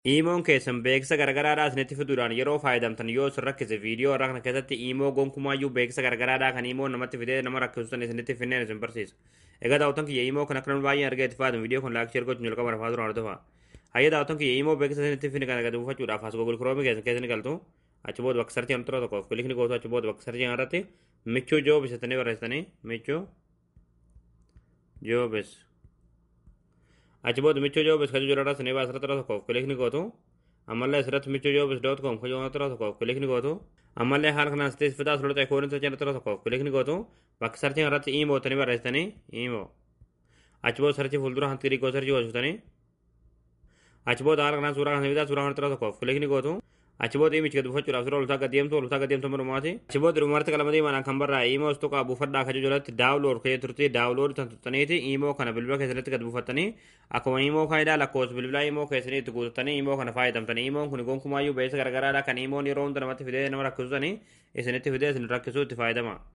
Imoon keessan beeksisa garagaraadhaa isinitti fiduudhaan yeroo fayyadamtan yoo isin rakkise viidiyoo irraa kana keessatti imoo gonkumaayyuu beeksisa garagaraadhaa kan imoon namatti fidee nama rakkisuusan isinitti finneen isin barsiisa. Egaa daawwattoon kiyya imoo kan akka namni baay'een argee itti fayyadamu viidiyoo kun laayik sheer gochuun jalqaba rafaa duraan hordofa. Hayya daawwattoon kiyya imoo beeksisa isinitti finne kana gadi buufachuudhaaf as Google Chrome keessan galtu achi booda bakka sarchii antu tokkoof kilikni gootu achi booda bakka sarchii irratti michuu joo bisatanii barreessitanii michuu joobis achi booda michuu joobis kan jiru irratti sinii baasirratti irra tokkoof kilikni gootu ammallee asirratti michuu joobis.com kan jiru irra tokkoof kilikni gootu ammallee haala kanaan sitti fitaa sulota ikoonitti irratti irra tokkoof kilikni gootu bakka sarchii irratti iimootanii barreessitanii iimoo achi booda sarchii fuuldura hanti xiqqoo sarchii gootanii achi booda haala kanaan suuraa kana fitaa suuraa kana irra tokkoof kilikni gootu achi booda imichi gad buufachuudhaaf sura oltaa gad deemtu marumaati achi booda dhumarratti qalamatii manaan kan barraa imoo stoqaa buufadhaa kan jalatti daawulood ka'ee turtii daawulood tan tuttaniiti imoo kana bilbila keessatti gad buufattanii akkuma imoo faayidaa lakkoofsa bilbilaa imoo keessanii itti guutatanii imoo kana fayyadamtanii imoon kun gonkumaayyuu beeksisa garagaraadhaa kan imoon yeroo hunda namatti fidee nama rakkisutanii isinitti fidee isin rakkisuu itti fayyadama.